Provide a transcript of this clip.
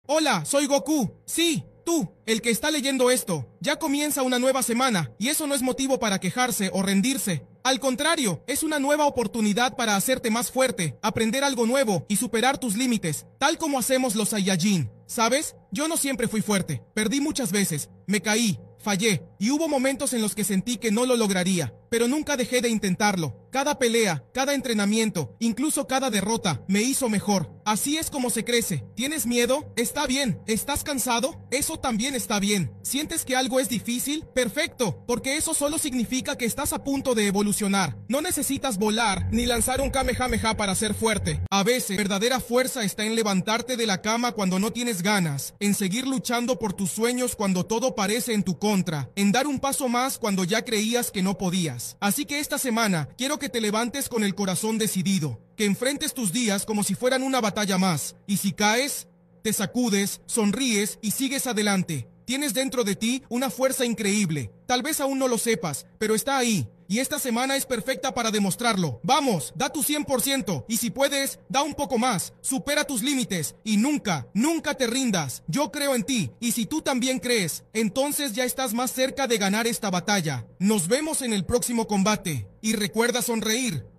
Hola, soy Goku. Sí, tú, el que está leyendo esto. Ya comienza una nueva semana, y eso no es motivo para quejarse o rendirse. Al contrario, es una nueva oportunidad para hacerte más fuerte, aprender algo nuevo y superar tus límites, tal como hacemos los Saiyajin. ¿Sabes? Yo no siempre fui fuerte. Perdí muchas veces. Me caí. Fallé, y hubo momentos en los que sentí que no lo lograría, pero nunca dejé de intentarlo. Cada pelea, cada entrenamiento, incluso cada derrota, me hizo mejor. Así es como se crece. ¿Tienes miedo? Está bien. ¿Estás cansado? Eso también está bien. ¿Sientes que algo es difícil? Perfecto, porque eso solo significa que estás a punto de evolucionar. No necesitas volar, ni lanzar un Kamehameha para ser fuerte. A veces, verdadera fuerza está en levantarte de la cama cuando no tienes ganas, en seguir luchando por tus sueños cuando todo parece en tu contra, en dar un paso más cuando ya creías que no podías. Así que esta semana, quiero que te levantes con el corazón decidido, que enfrentes tus días como si fueran una batalla más, y si caes, te sacudes, sonríes y sigues adelante. Tienes dentro de ti una fuerza increíble. Tal vez aún no lo sepas, pero está ahí. Y esta semana es perfecta para demostrarlo. Vamos, da tu 100%. Y si puedes, da un poco más. Supera tus límites. Y nunca, nunca te rindas. Yo creo en ti. Y si tú también crees, entonces ya estás más cerca de ganar esta batalla. Nos vemos en el próximo combate. Y recuerda sonreír.